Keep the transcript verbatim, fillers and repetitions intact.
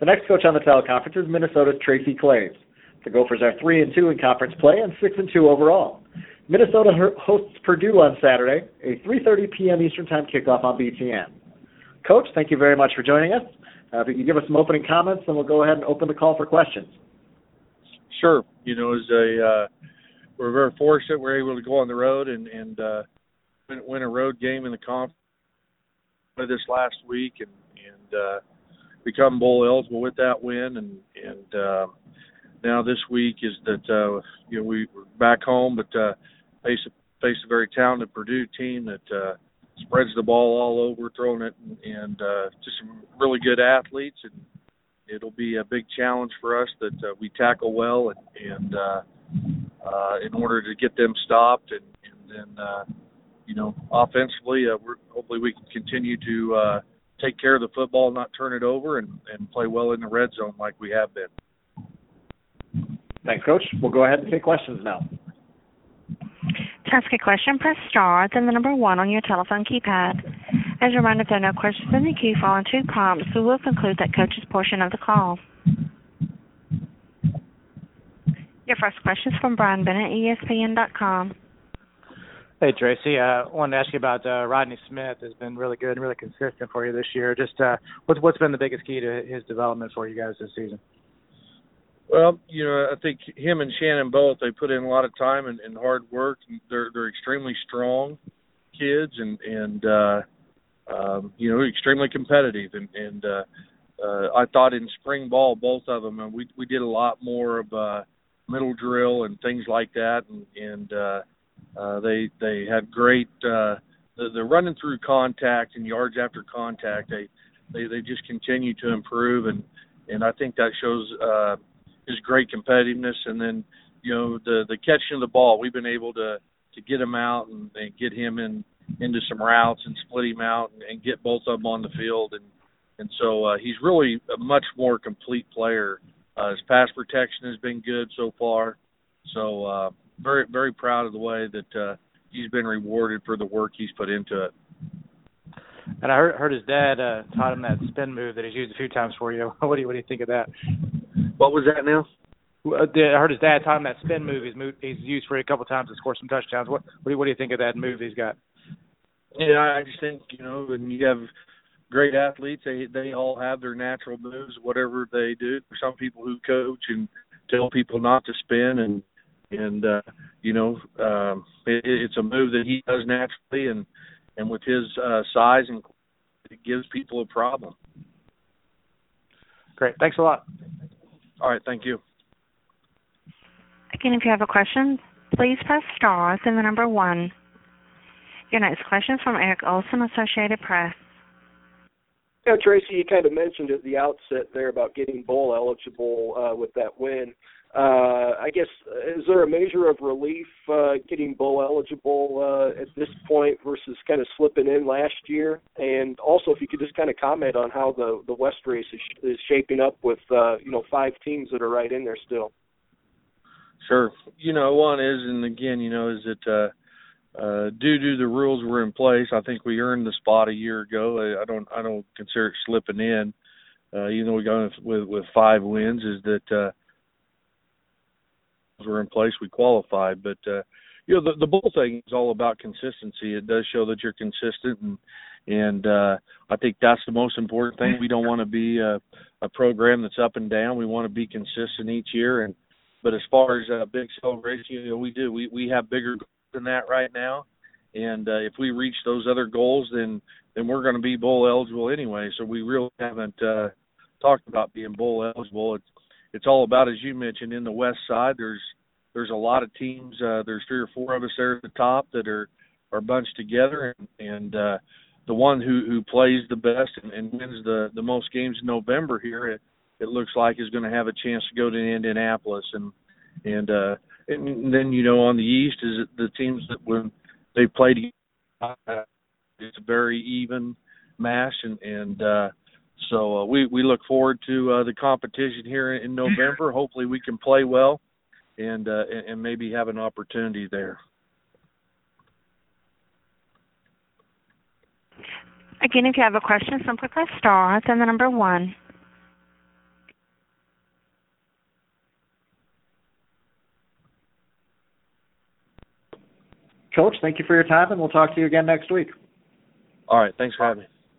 The next coach on the teleconference is Minnesota's Tracy Claeys. The Gophers are three and two in conference play and six and two overall. Minnesota hosts Purdue on Saturday, a three thirty p.m. Eastern Time kickoff on B T N. Coach, thank you very much for joining us. Uh, if you can give us some opening comments, then we'll go ahead and open the call for questions. Sure. You know, as a uh, we're very fortunate we're able to go on the road and and uh, win, win a road game in the conference this last week and and uh, become bowl eligible with that win and and. Uh, Now this week is that uh, you know we, we're back home, but uh, face face a very talented Purdue team that uh, spreads the ball all over, throwing it, and, and uh, just some really good athletes. And it'll be a big challenge for us that uh, we tackle well, and, and uh, uh, in order to get them stopped, and, and then uh, you know offensively, uh, we're, hopefully we can continue to uh, take care of the football, not turn it over, and, and play well in the red zone like we have been. Thanks, Coach. We'll go ahead and take questions now. To ask a question, press star, then the number one on your telephone keypad. As a reminder, if there are no questions in the queue following two prompts, we will conclude that coach's portion of the call. Your first question is from Brian Bennett, E S P N dot com. Hey, Tracy. I uh, wanted to ask you about uh, Rodney Smith. Has been really good and really consistent for you this year. Just uh, what's, what's been the biggest key to his development for you guys this season? Well, you know, I think him and Shannon both, they put in a lot of time and, and hard work. They're they're extremely strong kids and, and uh, um, you know, extremely competitive. And, and uh, uh, I thought in spring ball, both of them, and we we did a lot more of uh, middle drill and things like that. And, and uh, uh, they they had great uh, the, the running through contact and yards after contact. They they, they just continue to improve, and, and I think that shows uh, – his great competitiveness, and then you know the the catching of the ball. We've been able to to get him out and, and get him in into some routes and split him out and, and get both of them on the field, and and so uh, he's really a much more complete player. Uh, his pass protection has been good so far, so uh, very very proud of the way that uh, he's been rewarded for the work he's put into it. And I heard, heard his dad uh, taught him that spin move that he's used a few times for you. What do you what do you think of that? What was that now? I heard his dad taught him that spin move he's, moved, he's used for a couple of times to score some touchdowns. What what do, you, what do you think of that move he's got? Yeah, I just think, you know, when you have great athletes, they they all have their natural moves, whatever they do. There's some people who coach and tell people not to spin, and, and uh, you know, um, it, it's a move that he does naturally, and, and with his uh, size, and it gives people a problem. Great. Thanks a lot. All right, thank you. Again, if you have a question, please press star, then the number one. Your next question is from Eric Olson, Associated Press. Yeah, Tracy, you kind of mentioned at the outset there about getting bowl eligible uh, with that win. Uh, I guess, is there a measure of relief uh, getting bowl eligible uh, at this point versus kind of slipping in last year? And also, if you could just kind of comment on how the, the West race is, is shaping up with, uh, you know, five teams that are right in there still. Sure. You know, one is, and again, you know, is that uh, uh, due to the rules were in place, I think we earned the spot a year ago. I, I don't I don't consider it slipping in, uh, even though we got with, with five wins, is that uh, were in place, we qualified. But uh, you know, the, the bowl thing is all about consistency. It does show that you're consistent, and and uh, I think that's the most important thing. We don't want to be a, a program that's up and down. We want to be consistent each year. And but as far as a big celebration, you know, we do. We we have bigger goals than that right now, and uh, if we reach those other goals, then then we're going to be bowl eligible anyway. So we really haven't uh, talked about being bowl eligible. It's It's all about, as you mentioned, in the West Side. There's there's a lot of teams. Uh, there's three or four of us there at the top that are, are bunched together, and, and uh, the one who, who plays the best and, and wins the, the most games in November here, it, it looks like is going to have a chance to go to Indianapolis. And and, uh, and then, you know, on the East is the teams that when they play together, uh, it's a very even match, and, and uh, So uh, we, we look forward to uh, the competition here in November. Hopefully we can play well and, uh, and maybe have an opportunity there. Again, if you have a question, simply press star, then the number one. Coach, thank you for your time, and we'll talk to you again next week. All right. Thanks for having me.